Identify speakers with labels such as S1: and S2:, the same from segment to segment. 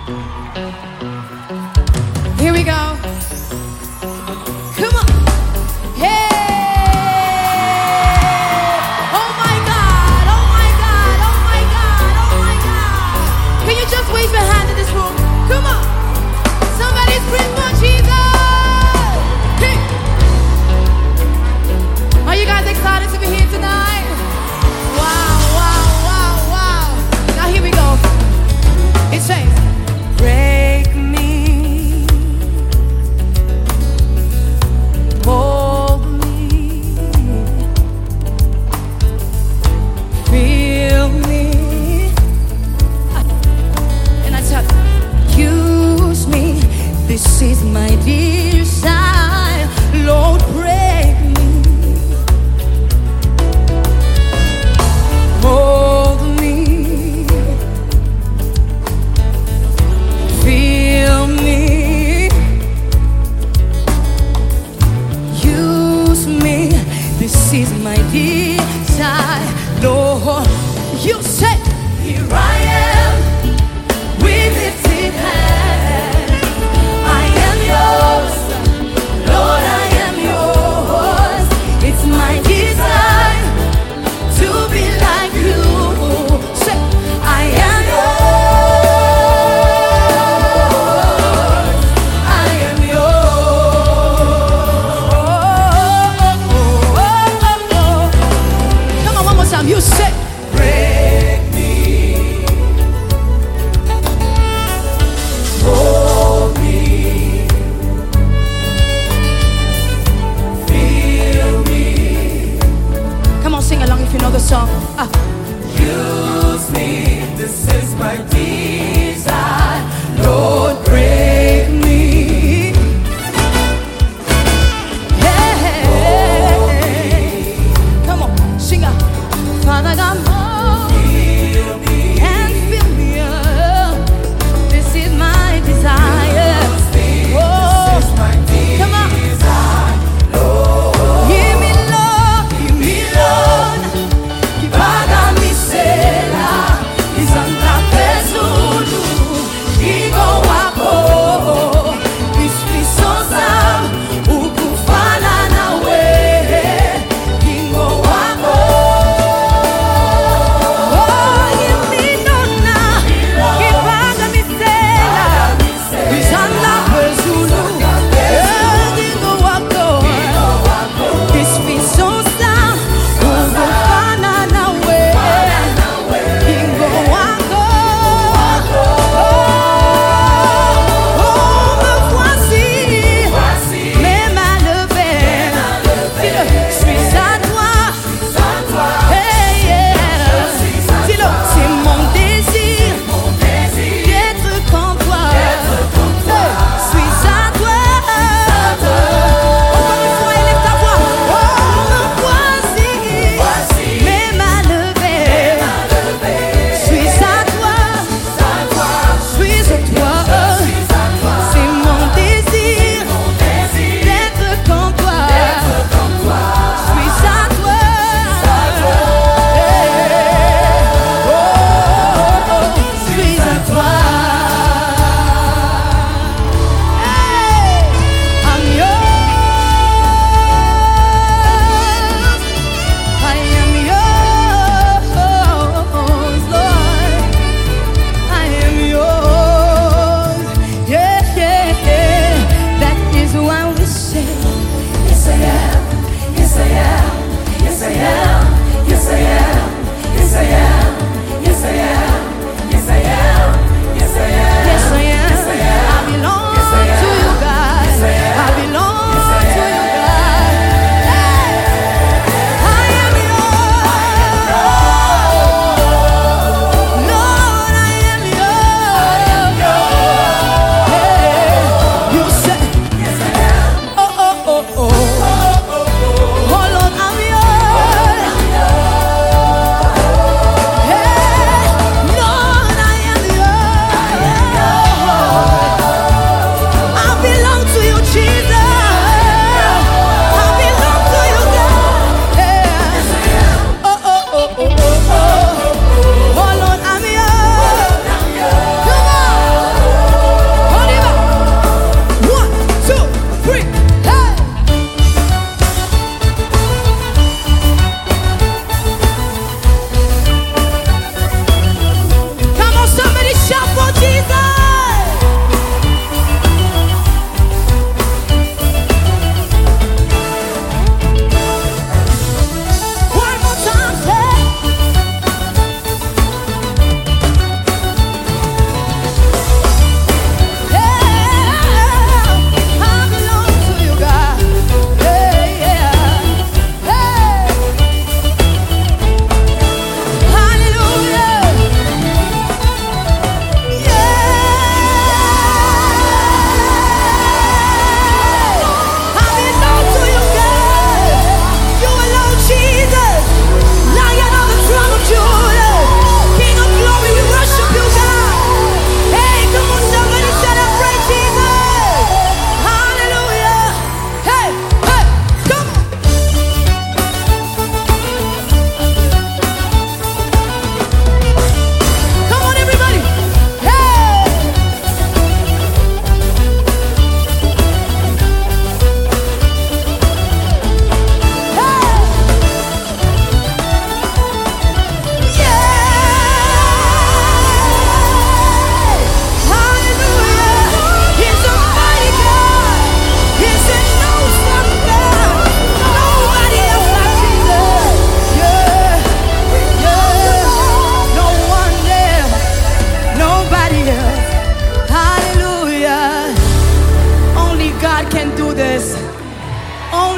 S1: Here we go. Come on. Hey! Oh my God! Oh my God! Oh my God! Oh my God! Can you just wave your hand in this room? Come on. Somebody scream for Jesus! Hey! Are you guys excited to be here tonight? Wow! Wow! Wow! Wow! Now here we go. It says, break me. Hold me, feel me, and I tell you, use me. This is my desire, Lord, break me, hold me, feel me. This is my desire, Lord. You say, here I am, with lifted hand. I am yours,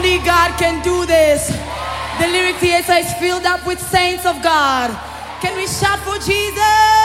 S1: Only God can do this. The lyric here says, filled up with saints of God. Can we shout for Jesus?